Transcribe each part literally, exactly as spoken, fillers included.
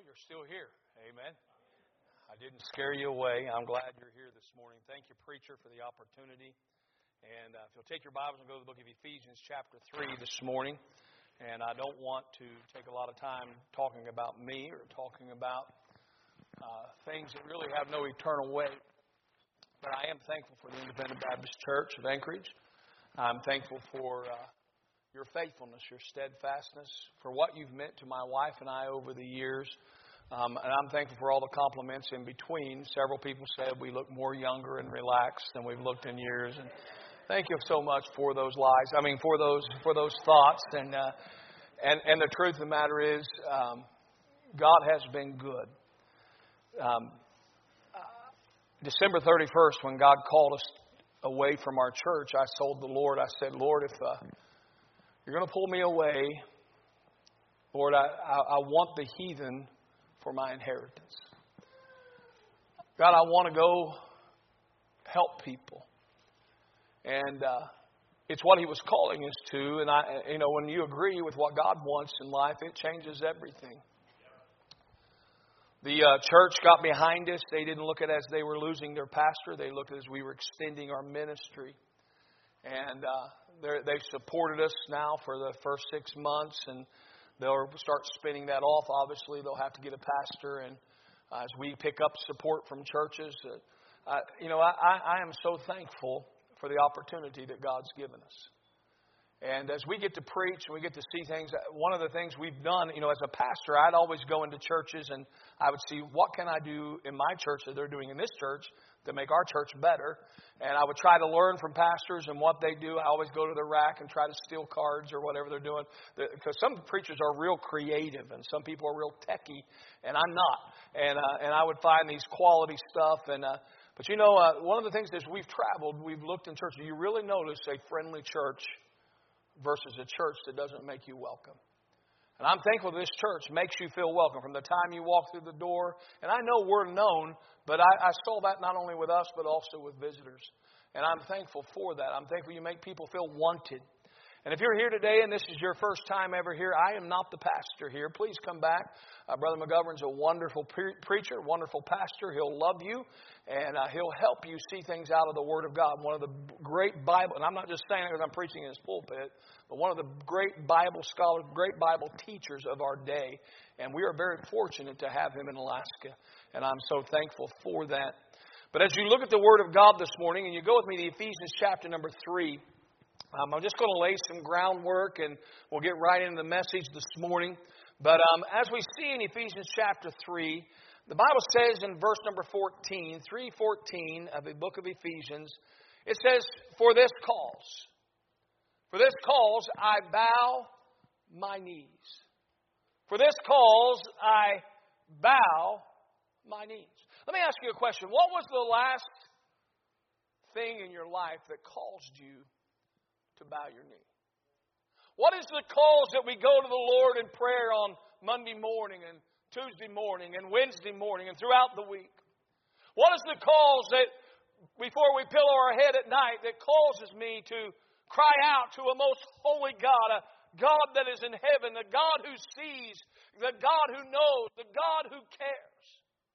you're still here. Amen. I didn't scare you away. I'm glad you're here this morning. Thank you, preacher, for the opportunity. And uh, if you'll take your Bibles and go to the book of Ephesians chapter three this morning. And I don't want to take a lot of time talking about me or talking about uh, things that really have no eternal weight. But I am thankful for the Independent Baptist Church of Anchorage. I'm thankful for uh, your faithfulness, your steadfastness, for what you've meant to my wife and I over the years. Um, and I'm thankful for all the compliments in between. Several people said we look more younger and relaxed than we've looked in years. And thank you so much for those lies. I mean, for those for those thoughts. And uh, and and the truth of the matter is, um, God has been good. Um, December thirty-first, when God called us away from our church, I told the Lord, I said, Lord, if uh, you're going to pull me away, Lord, I, I, I want the heathen for my inheritance. God, I want to go help people. And uh, it's what He was calling us to. And, I, you know, when you agree with what God wants in life, it changes everything. The uh, church got behind us. They didn't look at it as they were losing their pastor. They looked at it as we were extending our ministry. And uh, they supported us now for the first six months. And they'll start spinning that off. Obviously, they'll have to get a pastor. And uh, as we pick up support from churches, uh, uh, you know, I, I am so thankful for the opportunity that God's given us. And as we get to preach and we get to see things, one of the things we've done, you know, as a pastor, I'd always go into churches and I would see what can I do in my church that they're doing in this church to make our church better. And I would try to learn from pastors and what they do. I always go to the rack and try to steal cards or whatever they're doing. Because some preachers are real creative and some people are real techie, and I'm not. And uh, and I would find these quality stuff. And uh, But you know, uh, one of the things is we've traveled, we've looked in churches. You really notice a friendly church versus a church that doesn't make you welcome. And I'm thankful this church makes you feel welcome from the time you walk through the door. And I know we're known, but I, I saw that not only with us, but also with visitors. And I'm thankful for that. I'm thankful you make people feel wanted. And if you're here today and this is your first time ever here, I am not the pastor here. Please come back. Uh, Brother McGovern's a wonderful pre- preacher, wonderful pastor. He'll love you, and uh, he'll help you see things out of the Word of God. One of the great Bible, and I'm not just saying it because I'm preaching in his pulpit, but one of the great Bible scholars, great Bible teachers of our day. And we are very fortunate to have him in Alaska, and I'm so thankful for that. But as you look at the Word of God this morning, and you go with me to Ephesians chapter number three, Um, I'm just going to lay some groundwork and we'll get right into the message this morning. But um, as we see in Ephesians chapter three, the Bible says in verse number fourteen, three fourteen of the book of Ephesians, it says, For this cause, for this cause I bow my knees. For this cause I bow my knees. Let me ask you a question. What was the last thing in your life that caused you to bow your knee? What is the cause that we go to the Lord in prayer on Monday morning and Tuesday morning and Wednesday morning and throughout the week? What is the cause that before we pillow our head at night that causes me to cry out to a most holy God, a God that is in heaven, a God who sees, the God who knows, the God who cares?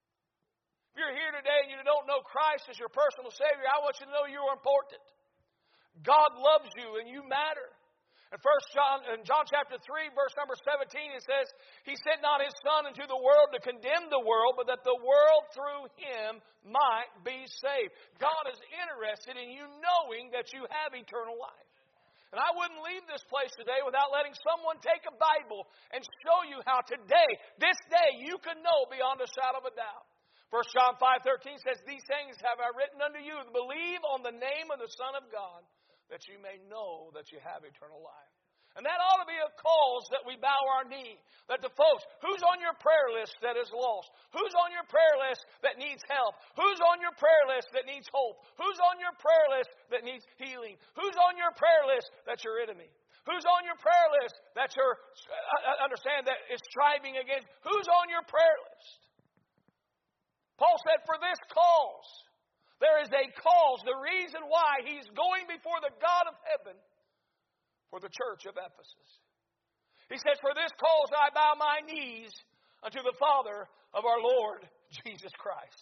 If you're here today and you don't know Christ as your personal Savior, I want you to know you are important. God loves you and you matter. In First John, in John chapter three, verse number seventeen, it says, He sent not His Son into the world to condemn the world, but that the world through Him might be saved. God is interested in you knowing that you have eternal life. And I wouldn't leave this place today without letting someone take a Bible and show you how today, this day, you can know beyond a shadow of a doubt. First John five thirteen says, These things have I written unto you, to believe on the name of the Son of God, that you may know that you have eternal life. And that ought to be a cause that we bow our knee. That the folks, who's on your prayer list that is lost? Who's on your prayer list that needs help? Who's on your prayer list that needs hope? Who's on your prayer list that needs healing? Who's on your prayer list that's your enemy? Who's on your prayer list that you're, understand, that is striving against? Who's on your prayer list? Paul said, for this cause. There is a cause, the reason why He's going before the God of heaven for the church of Ephesus. He says, for this cause I bow my knees unto the Father of our Lord Jesus Christ,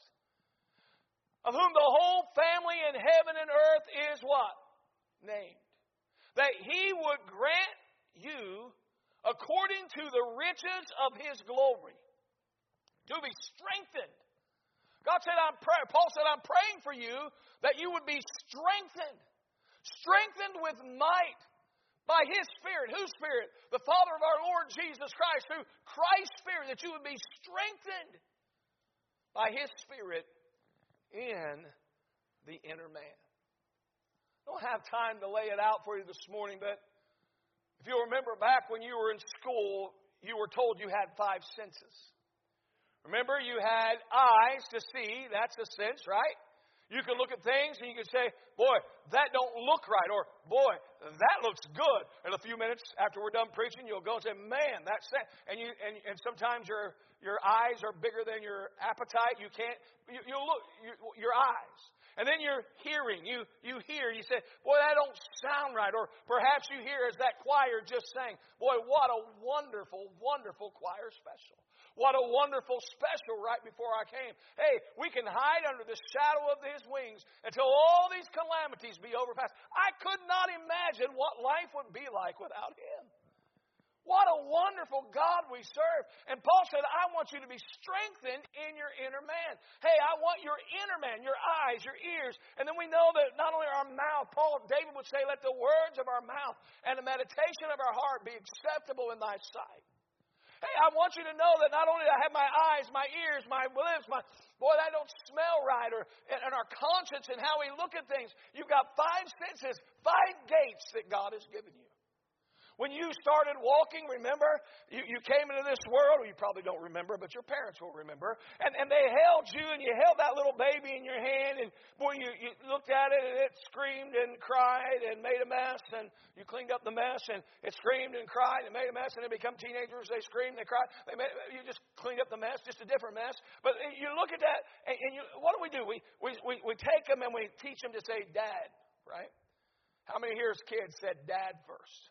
of whom the whole family in heaven and earth is what? Named. That He would grant you, according to the riches of His glory, to be strengthened. God said, I'm pray- Paul said, I'm praying for you that you would be strengthened. Strengthened with might by His Spirit. Whose Spirit? The Father of our Lord Jesus Christ. Through Christ's Spirit, that you would be strengthened by His Spirit in the inner man. I don't have time to lay it out for you this morning, but if you'll remember back when you were in school, you were told you had five senses. Remember, you had eyes to see. That's a sense, right? You can look at things and you can say, boy, that don't look right. Or, boy, that looks good. And a few minutes after we're done preaching, you'll go and say, man, that's that. And you and, and sometimes your your eyes are bigger than your appetite. You can't, you, you'll look, you, your eyes. And then you're hearing. You you hear. You say, boy, that don't sound right. Or perhaps you hear as that choir just sang, boy, what a wonderful, wonderful choir special. What a wonderful special right before I came. Hey, we can hide under the shadow of His wings until all these calamities be overpassed. I could not imagine what life would be like without Him. What a wonderful God we serve. And Paul said, I want you to be strengthened in your inner man. Hey, I want your inner man, your eyes, your ears. And then we know that not only our mouth, Paul, David would say, let the words of our mouth and the meditation of our heart be acceptable in thy sight. Hey, I want you to know that not only do I have my eyes, my ears, my lips, my boy, that don't smell right, or and our conscience and how we look at things. You've got five senses, five gates that God has given you. When you started walking, remember, you, you came into this world, you probably don't remember, but your parents will remember, and, and they held you, and you held that little baby in your hand, and boy, you, you looked at it, and it screamed and cried and made a mess, and you cleaned up the mess, and it screamed and cried and made a mess, and they become teenagers, they screamed, they cried, they made, you just cleaned up the mess, just a different mess. But you look at that, and, and you, what do we do? We, we, we, we take them and we teach them to say, Dad, right? How many here's kids said Dad first?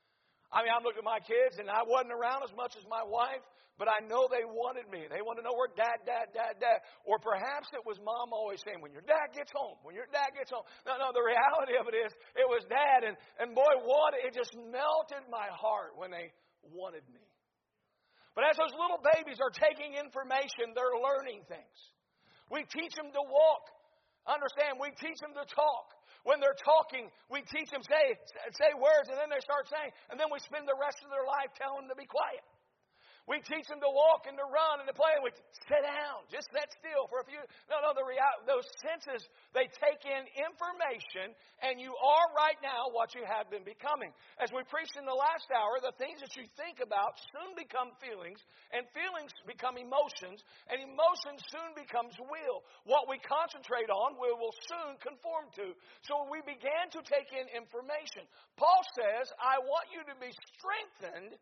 I mean, I'm looking at my kids, and I wasn't around as much as my wife, but I know they wanted me. They wanted to know where Dad, Dad, Dad, Dad. Or perhaps it was Mom always saying, when your dad gets home, when your dad gets home. No, no, the reality of it is, it was Dad, and, and boy, what, it just melted my heart when they wanted me. But as those little babies are taking information, they're learning things. We teach them to walk. Understand, we teach them to talk. When they're talking, we teach them say say words, and then they start saying, and then we spend the rest of their life telling them to be quiet. We teach them to walk and to run and to play, and we sit down, just sit still for a few. No, no, the reality, those senses, they take in information, and you are right now what you have been becoming. As we preached in the last hour, the things that you think about soon become feelings, and feelings become emotions, and emotions soon becomes will. What we concentrate on, we will soon conform to. So we began to take in information. Paul says, I want you to be strengthened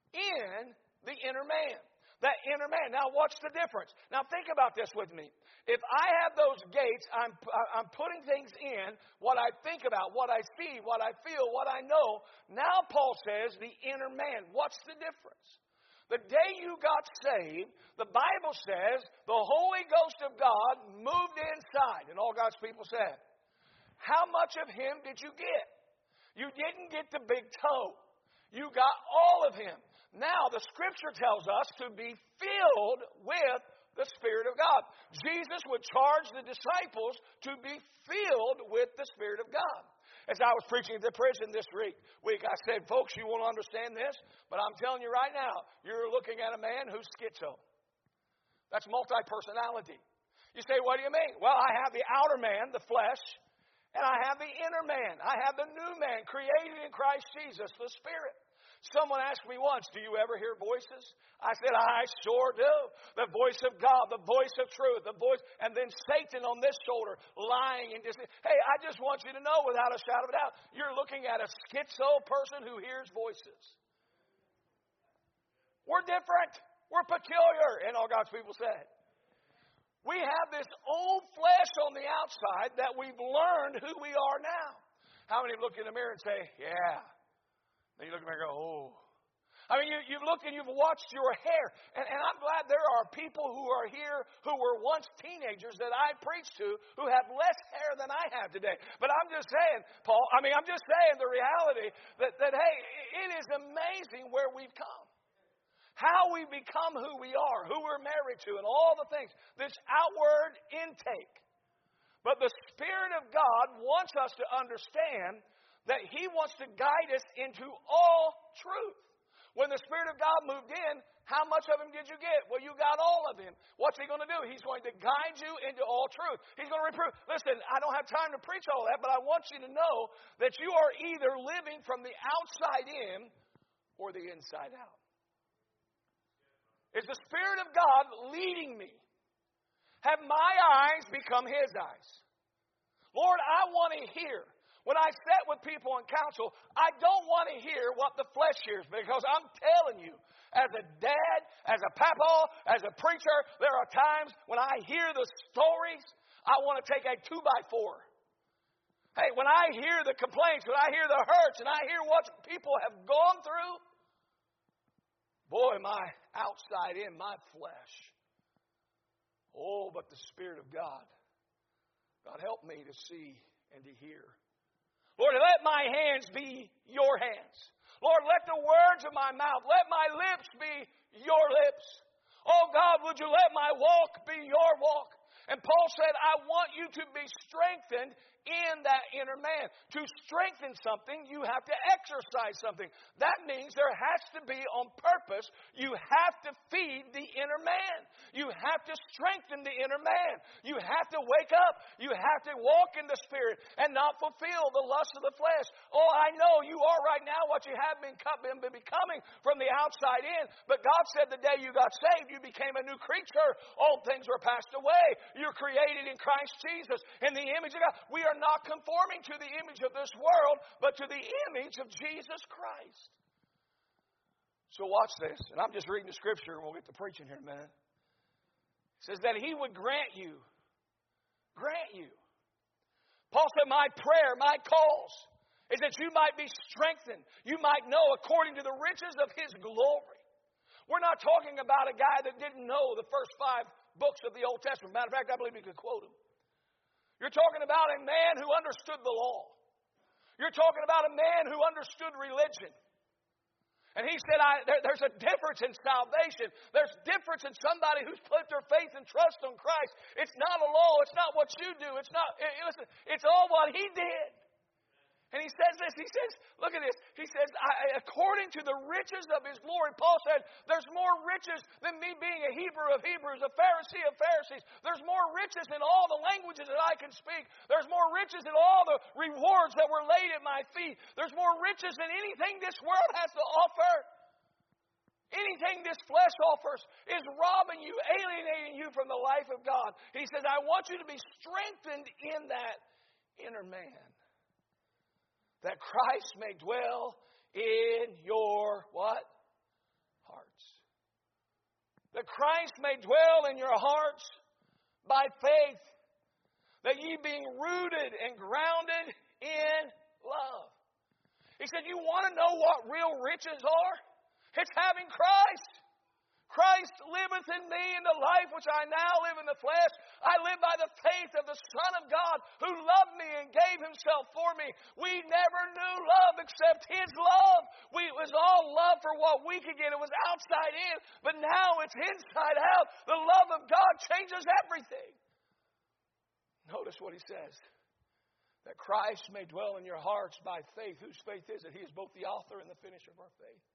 in the inner man. That inner man. Now, what's the difference? Now, think about this with me. If I have those gates, I'm, I'm putting things in, what I think about, what I see, what I feel, what I know. Now, Paul says, the inner man. What's the difference? The day you got saved, the Bible says, the Holy Ghost of God moved inside. And all God's people said, how much of Him did you get? You didn't get the big toe. You got all of Him. Now, the Scripture tells us to be filled with the Spirit of God. Jesus would charge the disciples to be filled with the Spirit of God. As I was preaching at the prison this week, week I said, folks, you won't understand this, but I'm telling you right now, you're looking at a man who's schizo. That's multi-personality. You say, what do you mean? Well, I have the outer man, the flesh, and I have the inner man. I have the new man created in Christ Jesus, the Spirit. Someone asked me once, do you ever hear voices? I said, I sure do. The voice of God, the voice of truth, the voice, and then Satan on this shoulder, lying and just, hey, I just want you to know without a shadow of a doubt, you're looking at a schizo person who hears voices. We're different. We're peculiar, and all God's people said. We have this old flesh on the outside that we've learned who we are now. How many look in the mirror and say, yeah. Then you look at me and go, oh. I mean, you, you've looked and you've watched your hair. And, and I'm glad there are people who are here who were once teenagers that I preached to who have less hair than I have today. But I'm just saying, Paul, I mean, I'm just saying the reality that, that hey, it is amazing where we've come. How we become who we are, who we're married to, and all the things. This outward intake. But the Spirit of God wants us to understand that He wants to guide us into all truth. When the Spirit of God moved in, how much of Him did you get? Well, you got all of Him. What's He going to do? He's going to guide you into all truth. He's going to reprove. Listen, I don't have time to preach all that, but I want you to know that you are either living from the outside in or the inside out. Is the Spirit of God leading me? Have my eyes become His eyes? Lord, I want to hear. When I sit with people in counsel, I don't want to hear what the flesh hears, because I'm telling you, as a dad, as a papa, as a preacher, there are times when I hear the stories, I want to take a two by four. Hey, when I hear the complaints, when I hear the hurts, and I hear what people have gone through, boy, my outside in, my flesh. Oh, but the Spirit of God, God help me to see and to hear. Lord, let my hands be your hands. Lord, let the words of my mouth, let my lips be your lips. Oh God, would you let my walk be your walk? And Paul said, I want you to be strengthened in that inner man. To strengthen something, you have to exercise something. That means there has to be on purpose. You have to feed the inner man. You have to strengthen the inner man. You have to wake up. You have to walk in the Spirit and not fulfill the lust of the flesh. Oh, I know you are right now what you have been becoming from the outside in. But God said the day you got saved, you became a new creature. Old things were passed away. You're created in Christ Jesus in the image of God. We are not conforming to the image of this world, but to the image of Jesus Christ. So watch this. And I'm just reading the scripture, and we'll get to preaching here in a minute. It says that He would grant you. Grant you. Paul said, my prayer, my cause, is that you might be strengthened. You might know according to the riches of His glory. We're not talking about a guy that didn't know the first five books of the Old Testament. Matter of fact, I believe you could quote them. You're talking about a man who understood the law. You're talking about a man who understood religion. And he said, I, there, there's a difference in salvation. There's difference in somebody who's put their faith and trust on Christ. It's not a law. It's not what you do. It's not, it, listen, it's all what He did. And he says this, he says, look at this. He says, I, according to the riches of His glory, Paul said, there's more riches than me being a Hebrew of Hebrews, a Pharisee of Pharisees. There's more riches in all the languages that I can speak. There's more riches in all the rewards that were laid at my feet. There's more riches than anything this world has to offer. Anything this flesh offers is robbing you, alienating you from the life of God. He says, I want you to be strengthened in that inner man, that Christ may dwell in your what? Hearts. That Christ may dwell in your hearts by faith, that ye being rooted and grounded in love. He said, you want to know what real riches are? It's having Christ. Christ liveth in me in the life which I now live in the flesh. I live by the faith of the Son of God who loved me and gave Himself for me. We never knew love except His love. We, it was all love for what we could get. It was outside in, but now it's inside out. The love of God changes everything. Notice what he says. That Christ may dwell in your hearts by faith. Whose faith is it? He is both the author and the finisher of our faith.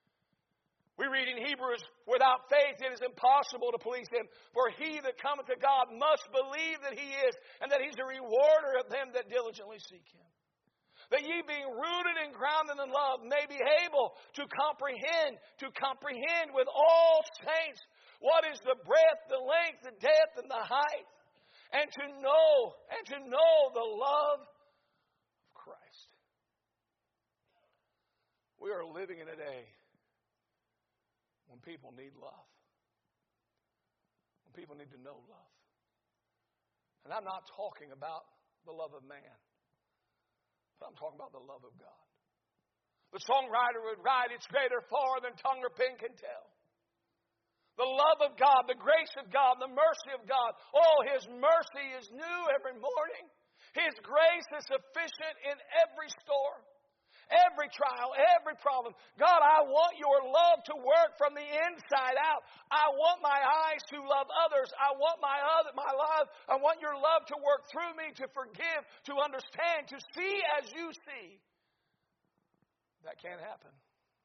We read in Hebrews, without faith it is impossible to please Him. For he that cometh to God must believe that He is, and that He's a rewarder of them that diligently seek Him. That ye being rooted and grounded in love may be able to comprehend, to comprehend with all saints what is the breadth, the length, the depth, and the height. And to know, and to know the love of Christ. We are living in a day when people need love. When people need to know love. And I'm not talking about the love of man. But I'm talking about the love of God. The songwriter would write, it's greater far than tongue or pen can tell. The love of God, the grace of God, the mercy of God. Oh, His mercy is new every morning. His grace is sufficient in every storm, every trial, every problem. God, I want your love to work from the inside out. I want my eyes to love others. I want my other, my love. I want your love to work through me, to forgive, to understand, to see as you see. That can't happen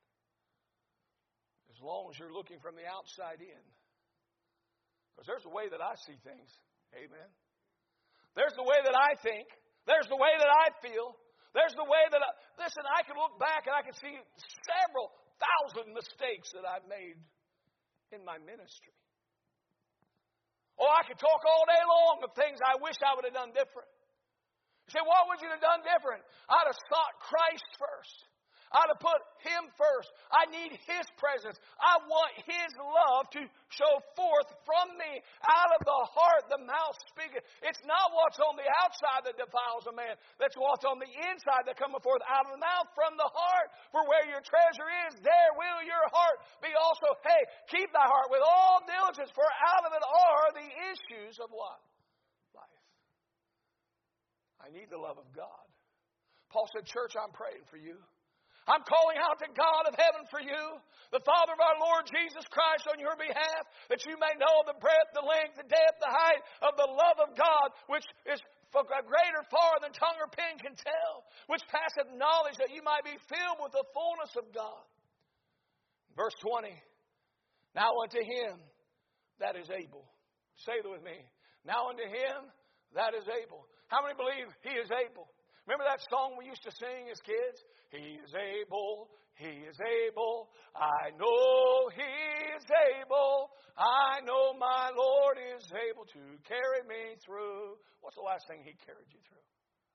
as long as you're looking from the outside in. Because there's a way that I see things. Amen. There's the way that I think. There's the way that I feel. There's the way that I... Listen, I can look back and I can see several thousand mistakes that I've made in my ministry. Oh, I could talk all day long of things I wish I would have done different. You say, what would you have done different? I'd have sought Christ first. I'd have put Him first. I need His presence. I want His love to show forth from me. Out of the heart, the mouth speaketh. It's not what's on the outside that defiles a man. That's what's on the inside that cometh forth out of the mouth from the heart. For where your treasure is, there will your heart be also. Hey, keep thy heart with all diligence, for out of it are the issues of what? Life. I need the love of God. Paul said, church, I'm praying for you. I'm calling out to God of heaven for you, the Father of our Lord Jesus Christ, on your behalf, that you may know the breadth, the length, the depth, the height of the love of God, which is greater far than tongue or pen can tell, which passeth knowledge, that you might be filled with the fullness of God. Verse twenty, now unto Him that is able. Say it with me. Now unto Him that is able. How many believe He is able? Remember that song we used to sing as kids? He is able, He is able, I know He is able, I know my Lord is able to carry me through. What's the last thing He carried you through?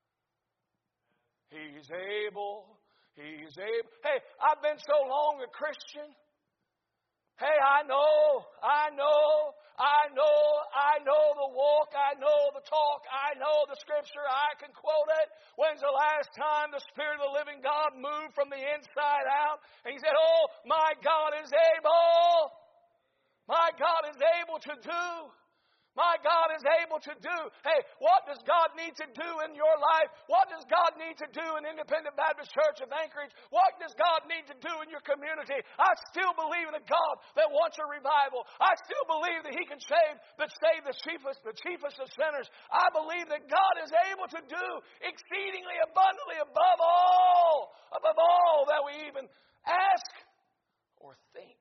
He's able, He's able. Hey, I've been so long a Christian. Hey, I know, I know, I know, I know the walk, I know the talk, I know the scripture, I can quote it. When's the last time the Spirit of the living God moved from the inside out? And He said, oh, my God is able. My God is able to do. My God is able to do. Hey, what does God need to do in your life? What does God need to do in Independent Baptist Church of Anchorage? What does God need to do in your community? I still believe in a God that wants a revival. I still believe that He can save, that save the chiefest, the chiefest of sinners. I believe that God is able to do exceedingly abundantly above all, above all that we even ask or think.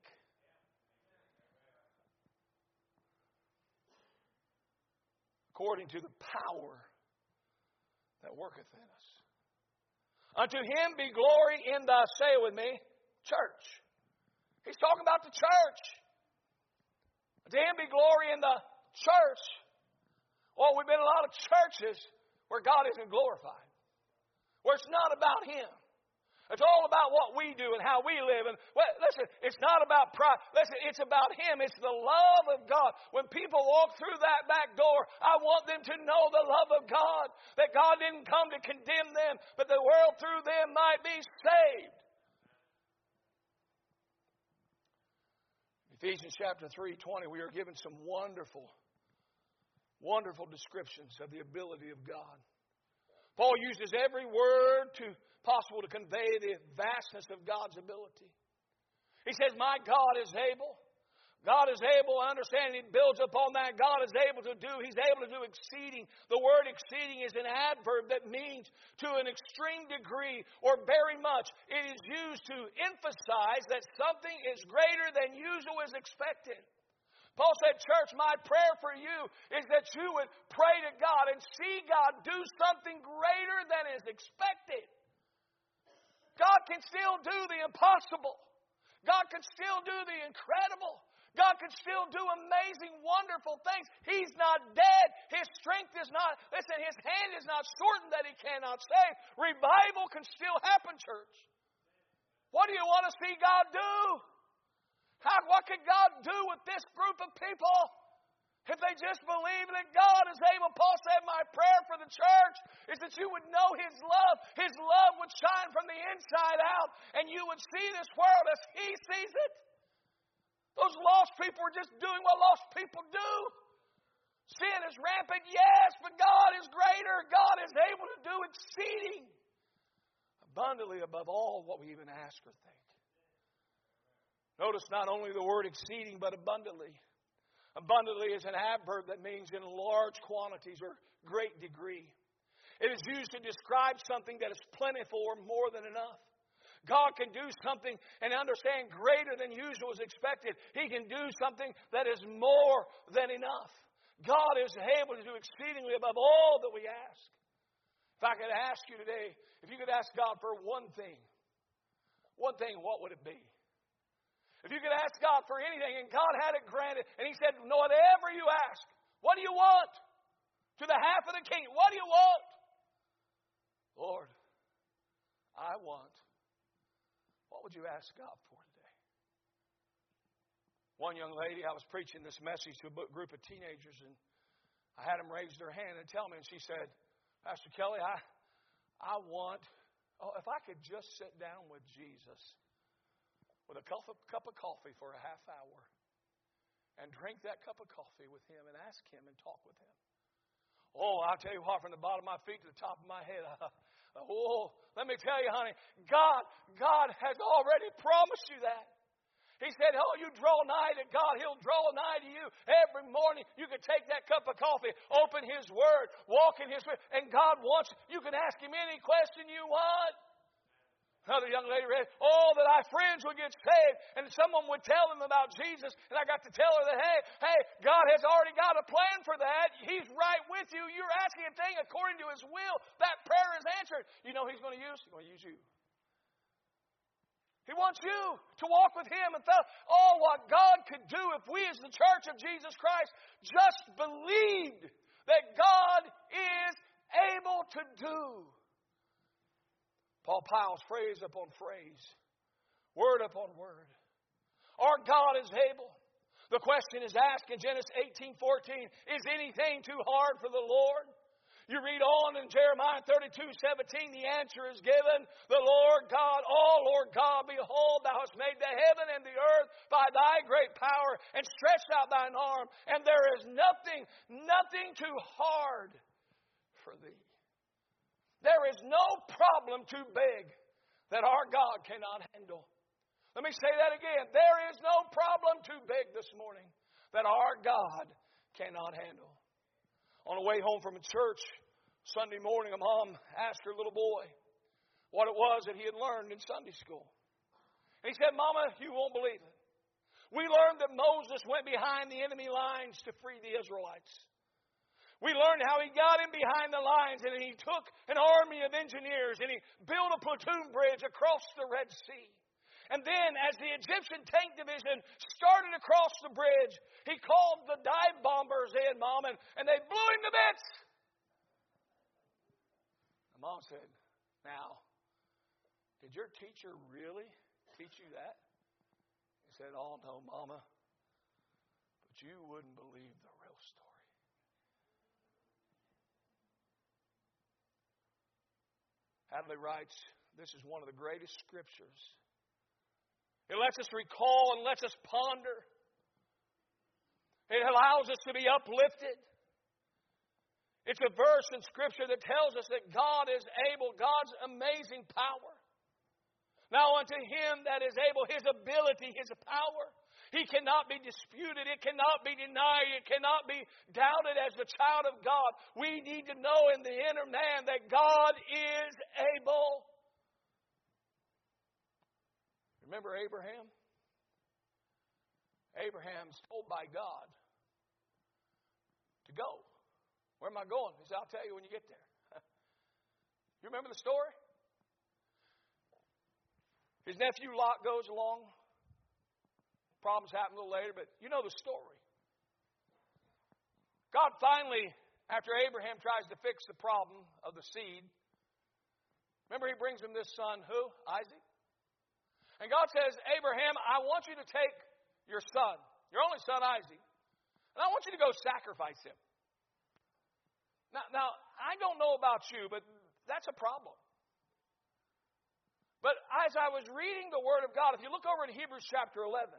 According to the power that worketh in us. Unto Him be glory in the, say it with me, church. He's talking about the church. Unto Him be glory in the church. Oh, we've been in a lot of churches where God isn't glorified. Where it's not about Him. It's all about what we do and how we live. And well, listen, it's not about pride. Listen, it's about Him. It's the love of God. When people walk through that back door, I want them to know the love of God. That God didn't come to condemn them, but the world through them might be saved. Ephesians chapter three, twenty, we are given some wonderful, wonderful descriptions of the ability of God. Paul uses every word to possible to convey the vastness of God's ability. He says, my God is able. God is able, I understand, He builds upon that. God is able to do, He's able to do exceeding. The word exceeding is an adverb that means to an extreme degree or very much. It is used to emphasize that something is greater than usual is expected. Paul said, church, my prayer for you is that you would pray to God and see God do something greater than is expected. God can still do the impossible. God can still do the incredible. God can still do amazing, wonderful things. He's not dead. His strength is not, listen, His hand is not shortened that He cannot save. Revival can still happen, church. What do you want to see God do? How, what could God do with this group of people? If they just believe that God is able, Paul said, my prayer for the church is that you would know His love. His love would shine from the inside out, and you would see this world as He sees it. Those lost people are just doing what lost people do. Sin is rampant, yes, but God is greater. God is able to do exceeding abundantly above all what we even ask or think. Notice not only the word exceeding, but abundantly. Abundantly is an adverb that means in large quantities or great degree. It is used to describe something that is plentiful or more than enough. God can do something and understand greater than usual is expected. He can do something that is more than enough. God is able to do exceedingly above all that we ask. If I could ask you today, if you could ask God for one thing, one thing, what would it be? If you could ask God for anything and God had it granted, and He said, whatever you ask, what do you want? To the half of the king, what do you want? Lord, I want. What would you ask God for today? One young lady, I was preaching this message to a group of teenagers, and I had them raise their hand and tell me, and she said, Pastor Kelly, I, I want, oh, if I could just sit down with Jesus with a cup of, cup of coffee for a half hour and drink that cup of coffee with Him and ask Him and talk with Him. Oh, I'll tell you what, from the bottom of my feet to the top of my head, uh, oh, let me tell you, honey, God, God has already promised you that. He said, oh, you draw nigh to God, He'll draw nigh to you. Every morning you can take that cup of coffee, open His Word, walk in His Word, and God wants, you can ask Him any question you want. Another young lady read, oh, that our friends would get saved, and someone would tell them about Jesus, and I got to tell her that, hey, hey, God has already got a plan for that. He's right with you. You're asking a thing according to His will. That prayer is answered. You know He's going to use? He's going to use you. He wants you to walk with Him and tell, oh, what God could do if we as the church of Jesus Christ just believed that God is able to do. Paul piles phrase upon phrase, word upon word. Our God is able. The question is asked in Genesis eighteen fourteen, is anything too hard for the Lord? You read on in Jeremiah thirty-two seventeen, the answer is given. The Lord God, oh Lord God, behold, Thou hast made the heaven and the earth by Thy great power and stretched out Thine arm, and there is nothing, nothing too hard for Thee. There is no problem too big that our God cannot handle. Let me say that again. There is no problem too big this morning that our God cannot handle. On the way home from church Sunday morning, a mom asked her little boy what it was that he had learned in Sunday school. And he said, Mama, you won't believe it. We learned that Moses went behind the enemy lines to free the Israelites. We learned how he got in behind the lines and he took an army of engineers and he built a platoon bridge across the Red Sea. And then as the Egyptian tank division started across the bridge, he called the dive bombers in, Mom, and, and they blew him to bits. And Mom said, now, did your teacher really teach you that? He said, oh no, Mama, but you wouldn't believe the real story. Hadley writes, this is one of the greatest scriptures. It lets us recall and lets us ponder. It allows us to be uplifted. It's a verse in Scripture that tells us that God is able, God's amazing power. Now unto Him that is able, His ability, His power, He cannot be disputed. It cannot be denied. It cannot be doubted as the child of God. We need to know in the inner man that God is able. Remember Abraham? Abraham's told by God to go. Where am I going? He said, I'll tell you when you get there. You remember the story? His nephew Lot goes along. Problems happen a little later, but you know the story. God finally, after Abraham tries to fix the problem of the seed, remember He brings him this son, who? Isaac. And God says, Abraham, I want you to take your son, your only son Isaac. And I want you to go sacrifice him. Now, now, I don't know about you, but that's a problem. But as I was reading the Word of God, if you look over in Hebrews chapter eleven,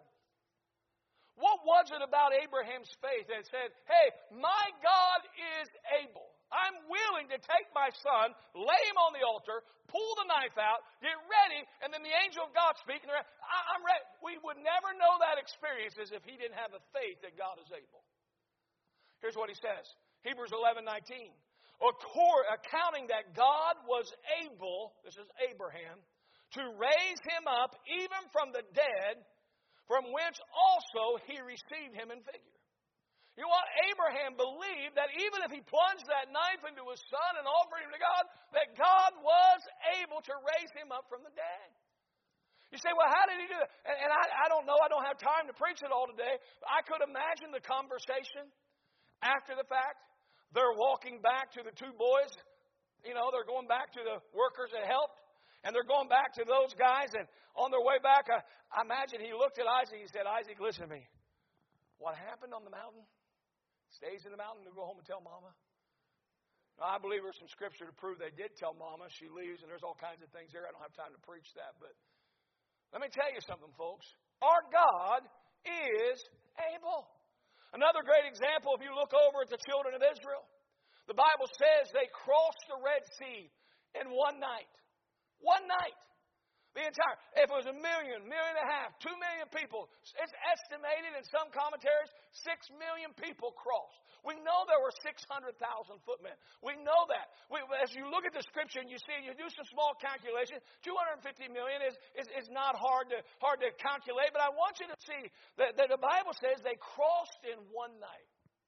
what was it about Abraham's faith that said, hey, my God is able. I'm willing to take my son, lay him on the altar, pull the knife out, get ready, and then the angel of God speaking. I'm ready. We would never know that experience as if he didn't have a faith that God is able. Here's what he says. Hebrews eleven nineteen. Accounting that God was able, this is Abraham, to raise him up even from the dead, from which also he received him in figure. You know what? Abraham believed that even if he plunged that knife into his son and offered him to God, that God was able to raise him up from the dead. You say, well, how did he do that? And, and I, I don't know. I don't have time to preach it all today. I could imagine the conversation after the fact. They're walking back to the two boys. You know, they're going back to the workers that helped. And they're going back to those guys. And on their way back, I, I imagine he looked at Isaac. He said, Isaac, listen to me. What happened on the mountain stays in the mountain to go home and tell Mama. Now, I believe there's some scripture to prove they did tell Mama. She leaves, and there's all kinds of things there. I don't have time to preach that. But let me tell you something, folks. Our God is able. Another great example, if you look over at the children of Israel, the Bible says they crossed the Red Sea in one night. One night. The entire, if it was a million, million and a half, two million people, it's estimated in some commentaries, six million people crossed. We know there were six hundred thousand footmen. We know that. We, as you look at the scripture and you see, you do some small calculation, two hundred fifty million is, is, is not hard to, hard to calculate, but I want you to see that, that the Bible says they crossed in one night.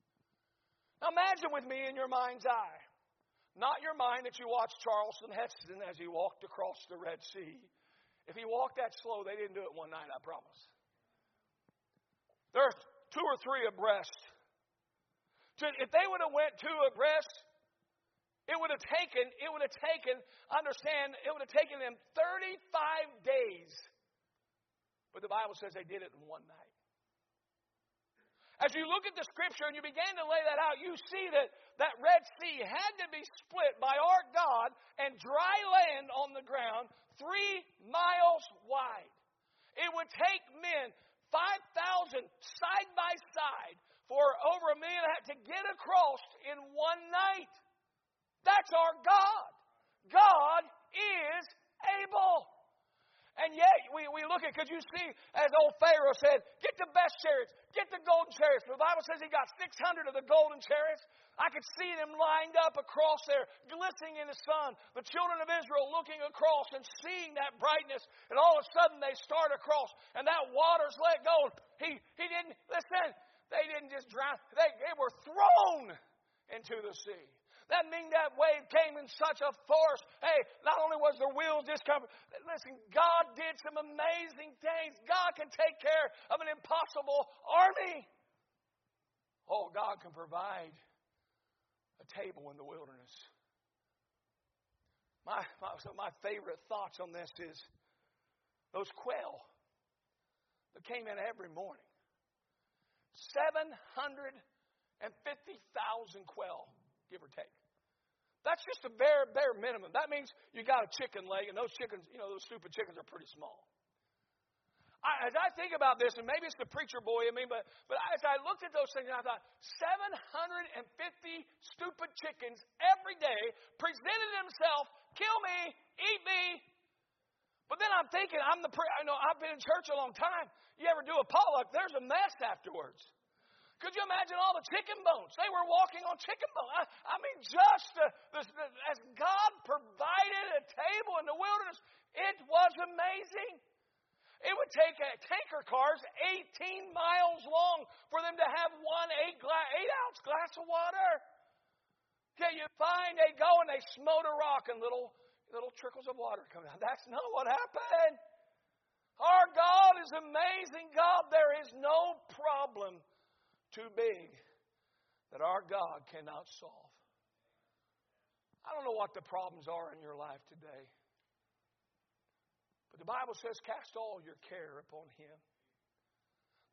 Now imagine with me in your mind's eye, not your mind that you watched Charleston Heston as he walked across the Red Sea. If he walked that slow, they didn't do it one night, I promise. There's two or three abreast. If they would have went two abreast, it would have taken, it would have taken, understand, it would have taken them thirty-five days. But the Bible says they did it in one night. As you look at the scripture and you begin to lay that out, you see that that Red Sea had to be split by our God and dry land on the ground three miles wide. It would take men five thousand side by side for over a million and a half to get across in one night. That's our God. God is able. And yet, we, we look at, because you see, as old Pharaoh said, get the best chariots, get the golden chariots. The Bible says he got six hundred of the golden chariots. I could see them lined up across there, glistening in the sun. The children of Israel looking across and seeing that brightness. And all of a sudden, they start across, and that water's let go. He, he didn't, listen, they didn't just drown. They, they were thrown into the sea. That means that wave came in such a force. Hey, not only was the wheels discomfort, listen, God did some amazing things. God can take care of an impossible army. Oh, God can provide a table in the wilderness. My, my, so my favorite thoughts on this is those quail that came in every morning. seven hundred fifty thousand quail. Give or take. That's just a bare, bare minimum. That means you got a chicken leg, and those chickens, you know, those stupid chickens are pretty small. I, as I think about this, and maybe it's the preacher boy in me, but, but as I looked at those things, I thought, seven hundred fifty stupid chickens every day presented themselves, kill me, eat me. But then I'm thinking, I'm the pre- I know I've been in church a long time. You ever do a potluck? There's a mess afterwards. Could you imagine all the chicken bones? They were walking on chicken bones. I, I mean, just the, the, the, as God provided a table in the wilderness, it was amazing. It would take a, tanker cars eighteen miles long for them to have one eight, gla- eight ounce glass of water. Okay, you find they go and they smote a rock and little, little trickles of water come out. That's not what happened. Our God is amazing God. There is no problem too big that our God cannot solve. I don't know what the problems are in your life today. But the Bible says, cast all your care upon Him.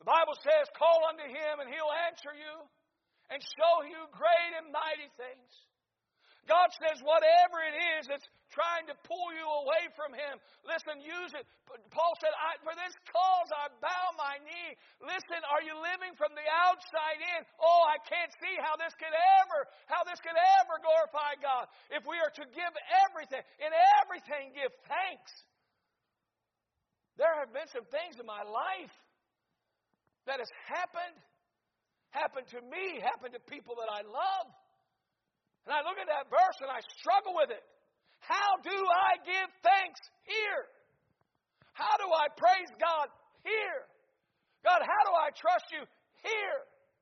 The Bible says, call unto Him and He'll answer you and show you great and mighty things. God says whatever it is that's trying to pull you away from Him, listen, use it. Paul said, I, for this cause I bow my knee. Listen, are you living from the outside in? Oh, I can't see how this could ever, how this could ever glorify God. If we are to give everything, in everything give thanks. There have been some things in my life that has happened, happened to me, happened to people that I love. And I look at that verse and I struggle with it. How do I give thanks here? How do I praise God here? God, how do I trust you here?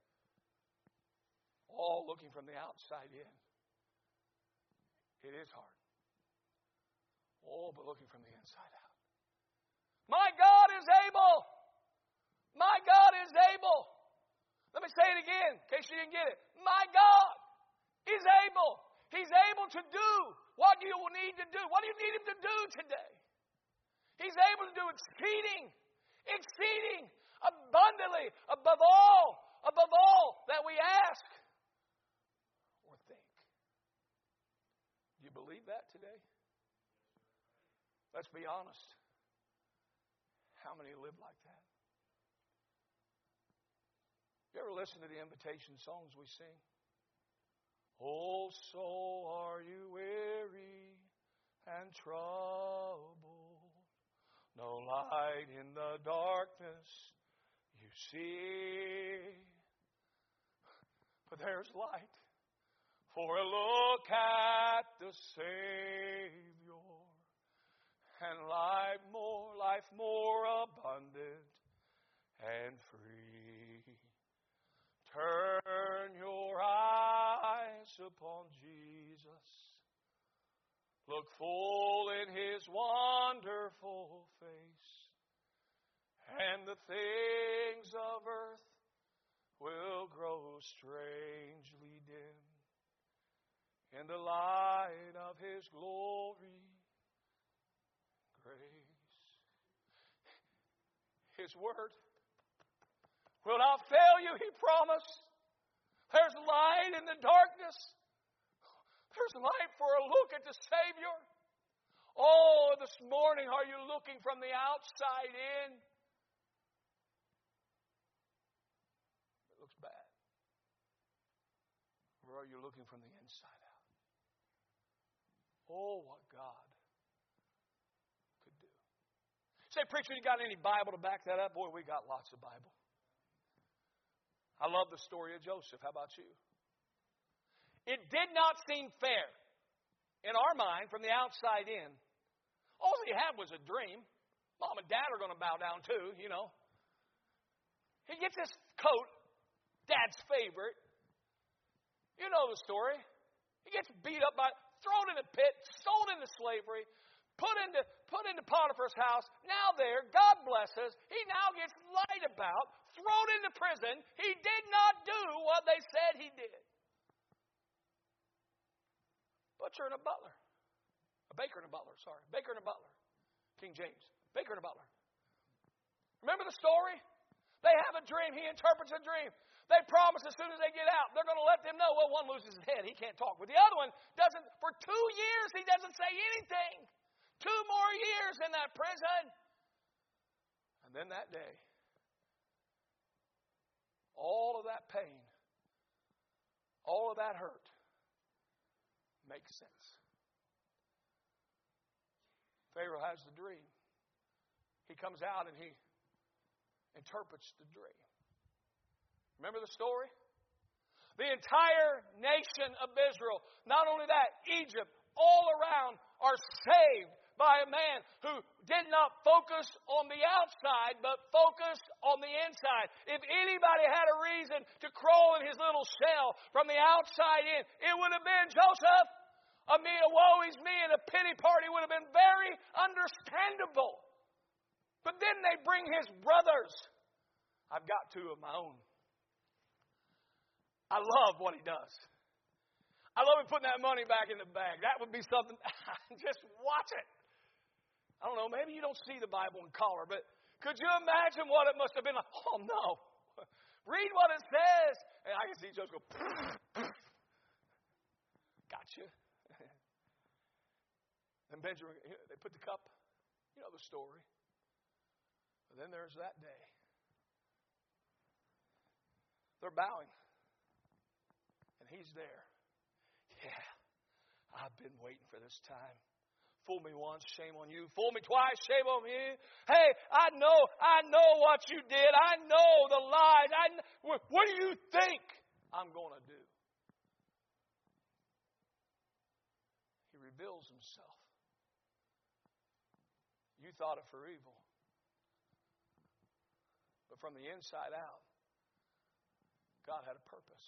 All looking from the outside in. It is hard. Oh, but looking from the inside out. My God is able. My God is able. Let me say it again in case you didn't get it. My God is able. He's able to do what you will need to do. What do you need Him to do today? He's able to do exceeding, exceeding, abundantly, above all, above all that we ask or think. Do you believe that today? Let's be honest. How many live like that? You ever listen to the invitation songs we sing? Oh, soul, are you weary and troubled? No light in the darkness you see. But there's light. For a look at the Savior and life more, life more abundant and free. Turn your eyes upon Jesus. Look full in His wonderful face, and the things of earth will grow strangely dim in the light of His glory, grace. His word will not fail you, He promised. There's light in the darkness. There's light for a look at the Savior. Oh, this morning, are you looking from the outside in? It looks bad. Or are you looking from the inside out? Oh, what God could do. Say, preacher, you got any Bible to back that up? Boy, we got lots of Bible. I love the story of Joseph. How about you? It did not seem fair in our mind from the outside in. All he had was a dream. Mom and Dad are going to bow down too, you know. He gets this coat, Dad's favorite. You know the story. He gets beat up by, thrown in a pit, sold into slavery, put into, put into Potiphar's house. Now there, God blesses. He now gets lied about, thrown into prison. He did not do what they said he did. Butcher and a butler. A baker and a butler, sorry. Baker and a butler. King James. Baker and a butler. Remember the story? They have a dream. He interprets a dream. They promise as soon as they get out, they're going to let them know. Well, one loses his head. He can't talk. But the other one doesn't. For two years, he doesn't say anything. Two more years in that prison. And then that day, all of that pain, all of that hurt makes sense. Pharaoh has the dream. He comes out and he interprets the dream. Remember the story? The entire nation of Israel, not only that, Egypt, all around are saved by a man who did not focus on the outside, but focused on the inside. If anybody had a reason to crawl in his little shell from the outside in, it would have been Joseph. A me, a woe is me, and a pity party would have been very understandable. But then they bring his brothers. I've got two of my own. I love what he does. I love him putting that money back in the bag. That would be something. Just watch it. I don't know, maybe you don't see the Bible in color, but Could you imagine what it must have been like? Oh, no. Read what it says. And I can see Joseph go, gotcha. And Benjamin, they put the cup. You know the story. But then there's that day. They're bowing. And he's there. Yeah, I've been waiting for this time. Fool me once, shame on you. Fool me twice, shame on you. Hey, I know, I know what you did. I know the lies. I, what do you think I'm going to do? He reveals himself. You thought it for evil. But from the inside out, God had a purpose.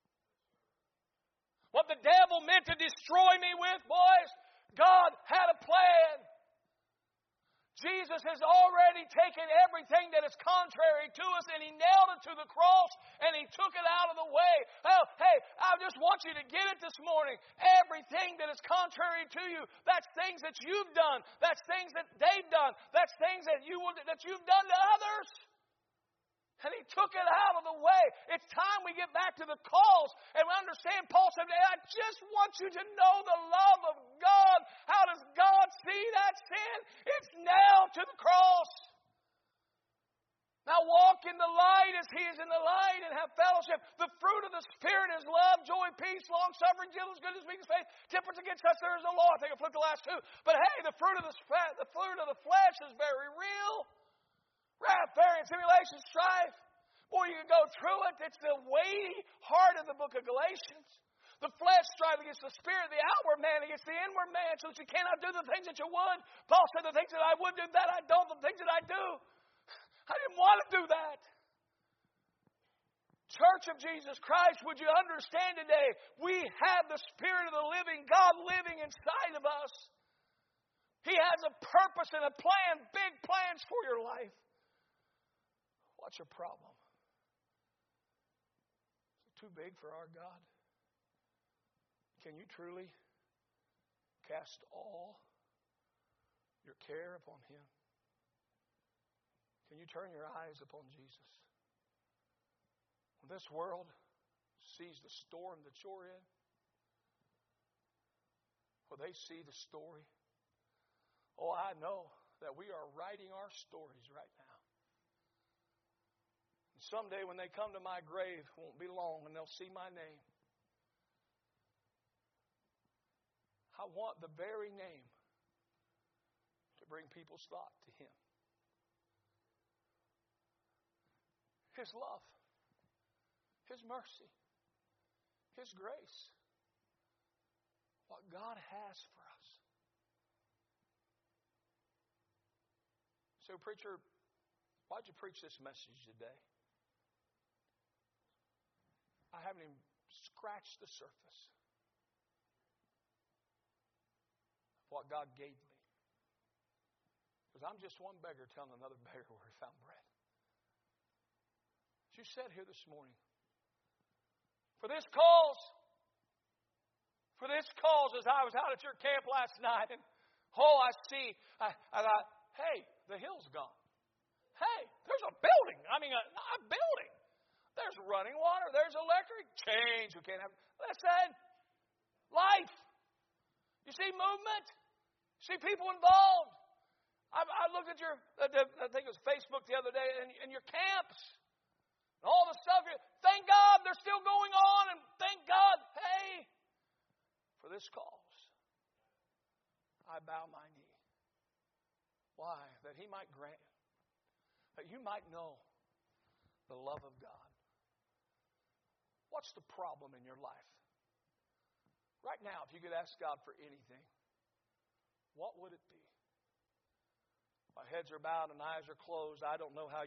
What the devil meant to destroy me with, boys, God had a plan. Jesus has already taken everything that is contrary to us and He nailed it to the cross and He took it out of the way. Oh, hey, I just want you to get it this morning. Everything that is contrary to you, that's things that you've done. That's things that they've done. That's things that, you will, that you've done to others. And He took it out of the way. It's time we get back to the cause and we understand. Paul said, I just want you to know the love of God. How does God see that sin? It's nailed to the cross. Now walk in the light as He is in the light and have fellowship. The fruit of the Spirit is love, joy, peace, long-suffering, gentleness, goodness, meekness, faith. Temperance, against such there is no law. I think I flipped the last two. But hey, the fruit of the, the fruit of the flesh is very real. Wrath, variance, simulation, strife. Boy, you can go through it. It's the weighty heart of the book of Galatians. The flesh strive against the spirit, the outward man against the inward man, so that you cannot do the things that you would. Paul said, the things that I would do, that I don't. The things that I do, I didn't want to do that. Church of Jesus Christ, would you understand today, we have the Spirit of the living God living inside of us. He has a purpose and a plan, big plans for your life. What's your problem? Is it too big for our God? Can you truly cast all your care upon Him? Can you turn your eyes upon Jesus? When this world sees the storm that you're in, will they see the story? Oh, I know that we are writing our stories right now. Someday when they come to my grave, it won't be long, and they'll see my name. I want the very name to bring people's thought to Him. His love, His mercy, His grace, what God has for us. So, preacher, why'd you preach this message today? I haven't even scratched the surface of what God gave me. Because I'm just one beggar telling another beggar where he found bread. As you sat here this morning, for this cause, for this cause, as I was out at your camp last night, and oh, I see, I, I thought, hey, the hill's gone. Hey, there's a building. I mean, a, a building. There's running water. There's electric. Change. We can't have. Listen. Life. You see movement. You see people involved. I, I looked at your, I think it was Facebook the other day, and, and your camps. And all the stuff. Thank God they're still going on. And thank God, hey, for this cause, I bow my knee. Why? That He might grant, that you might know the love of God. What's the problem in your life? Right now, if you could ask God for anything, what would it be? My heads are bowed and eyes are closed. I don't know how